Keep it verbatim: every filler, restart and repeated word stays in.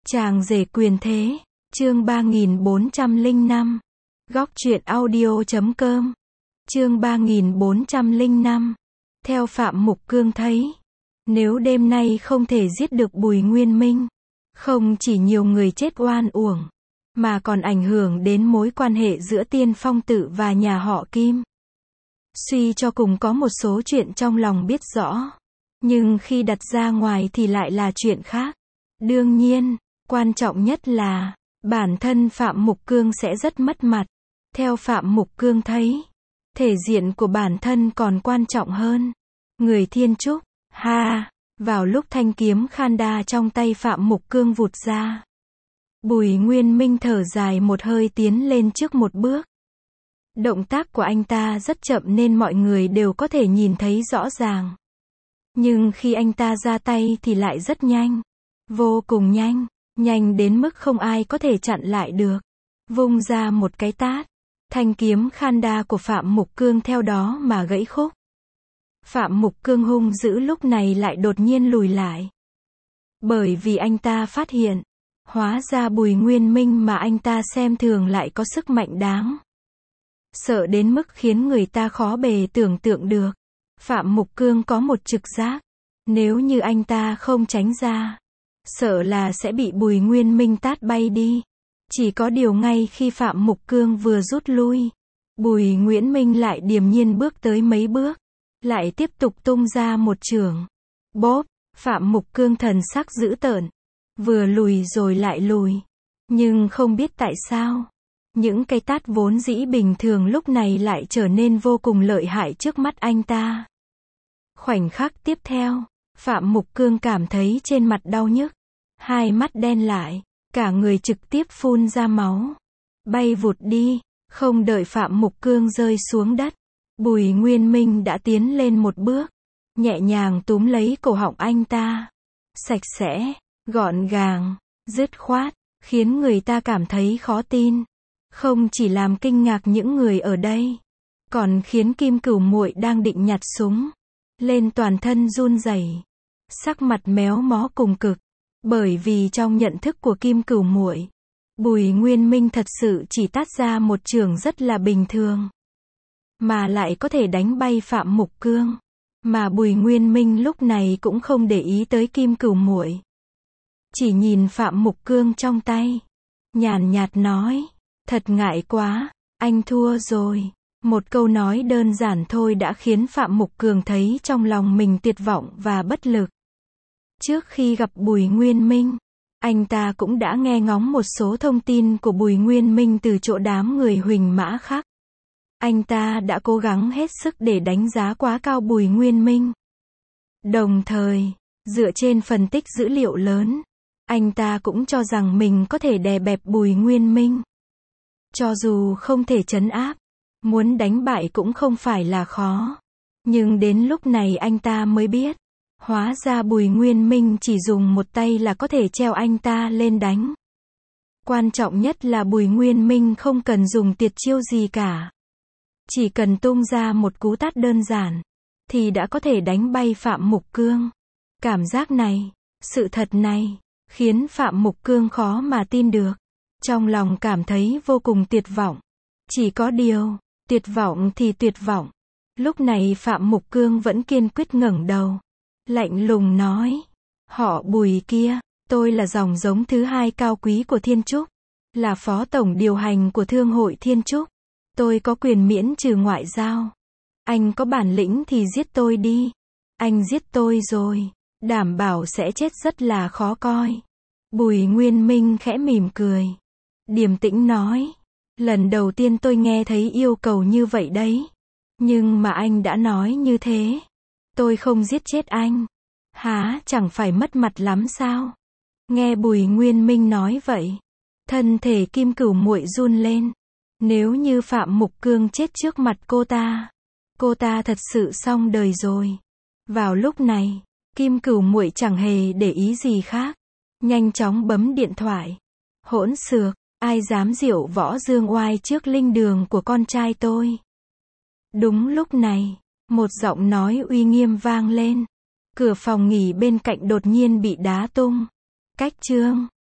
Chàng rể quyền thế, chương ba nghìn bốn trăm lẻ năm. Góc truyện audio chấm com. Chương ba nghìn bốn trăm lẻ năm. Theo Phạm Mục Cương thấy, nếu đêm nay không thể giết được Bùi Nguyên Minh, không chỉ nhiều người chết oan uổng, mà còn ảnh hưởng đến mối quan hệ giữa Tiên Phong Tự và nhà họ Kim. Suy cho cùng có một số chuyện trong lòng biết rõ, nhưng khi đặt ra ngoài thì lại là chuyện khác. Đương nhiên, quan trọng nhất là, bản thân Phạm Mục Cương sẽ rất mất mặt. Theo Phạm Mục Cương thấy, thể diện của bản thân còn quan trọng hơn người thiên trúc. Ha, vào lúc thanh kiếm Khanda trong tay Phạm Mục Cương vụt ra, Bùi Nguyên Minh thở dài một hơi tiến lên trước một bước. Động tác của anh ta rất chậm nên mọi người đều có thể nhìn thấy rõ ràng. Nhưng khi anh ta ra tay thì lại rất nhanh. Vô cùng nhanh, nhanh đến mức không ai có thể chặn lại được. Vung ra một cái tát, thanh kiếm Khanda của Phạm Mục Cương theo đó mà gãy khúc. Phạm Mục Cương hung dữ lúc này lại đột nhiên lùi lại. Bởi vì anh ta phát hiện, hóa ra Bùi Nguyên Minh mà anh ta xem thường lại có sức mạnh đáng sợ đến mức khiến người ta khó bề tưởng tượng được. Phạm Mục Cương có một trực giác, nếu như anh ta không tránh ra, sợ là sẽ bị Bùi Nguyên Minh tát bay đi. Chỉ có điều ngay khi Phạm Mục Cương vừa rút lui, Bùi Nguyễn Minh lại điềm nhiên bước tới mấy bước, lại tiếp tục tung ra một chưởng. Bóp, Phạm Mục Cương thần sắc dữ tợn, vừa lùi rồi lại lùi. Nhưng không biết tại sao, những cái tát vốn dĩ bình thường lúc này lại trở nên vô cùng lợi hại trước mắt anh ta. Khoảnh khắc tiếp theo, Phạm Mục Cương cảm thấy trên mặt đau nhức, hai mắt đen lại, cả người trực tiếp phun ra máu, bay vụt đi. Không đợi Phạm Mục Cương rơi xuống đất, Bùi Nguyên Minh đã tiến lên một bước, nhẹ nhàng túm lấy cổ họng anh ta. Sạch sẽ, gọn gàng, dứt khoát, khiến người ta cảm thấy khó tin. Không chỉ làm kinh ngạc những người ở đây, còn khiến Kim Cửu Muội đang định nhặt súng lên toàn thân run rẩy, sắc mặt méo mó cùng cực. Bởi vì trong nhận thức của Kim Cửu Muội, Bùi Nguyên Minh thật sự chỉ tát ra một chưởng rất là bình thường, mà lại có thể đánh bay Phạm Mục Cương. Mà Bùi Nguyên Minh lúc này cũng không để ý tới Kim Cửu Muội, chỉ nhìn Phạm Mục Cương trong tay, nhàn nhạt nói, thật ngại quá, anh thua rồi. Một câu nói đơn giản thôi đã khiến Phạm Mục Cương thấy trong lòng mình tuyệt vọng và bất lực. Trước khi gặp Bùi Nguyên Minh, anh ta cũng đã nghe ngóng một số thông tin của Bùi Nguyên Minh từ chỗ đám người Huỳnh Mã khác. Anh ta đã cố gắng hết sức để đánh giá quá cao Bùi Nguyên Minh. Đồng thời, dựa trên phân tích dữ liệu lớn, anh ta cũng cho rằng mình có thể đè bẹp Bùi Nguyên Minh. Cho dù không thể trấn áp, muốn đánh bại cũng không phải là khó. Nhưng đến lúc này anh ta mới biết, hóa ra Bùi Nguyên Minh chỉ dùng một tay là có thể treo anh ta lên đánh. Quan trọng nhất là Bùi Nguyên Minh không cần dùng tuyệt chiêu gì cả. Chỉ cần tung ra một cú tát đơn giản, thì đã có thể đánh bay Phạm Mục Cương. Cảm giác này, sự thật này, khiến Phạm Mục Cương khó mà tin được. Trong lòng cảm thấy vô cùng tuyệt vọng. Chỉ có điều, tuyệt vọng thì tuyệt vọng. Lúc này Phạm Mục Cương vẫn kiên quyết ngẩng đầu, lạnh lùng nói, họ Bùi kia, tôi là dòng giống thứ hai cao quý của Thiên Trúc, là phó tổng điều hành của Thương hội Thiên Trúc. Tôi có quyền miễn trừ ngoại giao. Anh có bản lĩnh thì giết tôi đi. Anh giết tôi rồi, đảm bảo sẽ chết rất là khó coi. Bùi Nguyên Minh khẽ mỉm cười, điềm tĩnh nói, lần đầu tiên tôi nghe thấy yêu cầu như vậy đấy. Nhưng mà anh đã nói như thế, tôi không giết chết anh, há chẳng phải mất mặt lắm sao? Nghe Bùi Nguyên Minh nói vậy, thân thể Kim Cửu Muội run lên. Nếu như Phạm Mục Cương chết trước mặt cô ta, cô ta thật sự xong đời rồi. Vào lúc này, Kim Cửu Muội chẳng hề để ý gì khác, nhanh chóng bấm điện thoại. Hỗn xược, ai dám diễu võ dương oai trước linh đường của con trai tôi? Đúng lúc này, một giọng nói uy nghiêm vang lên. Cửa phòng nghỉ bên cạnh đột nhiên bị đá tung. Cách chương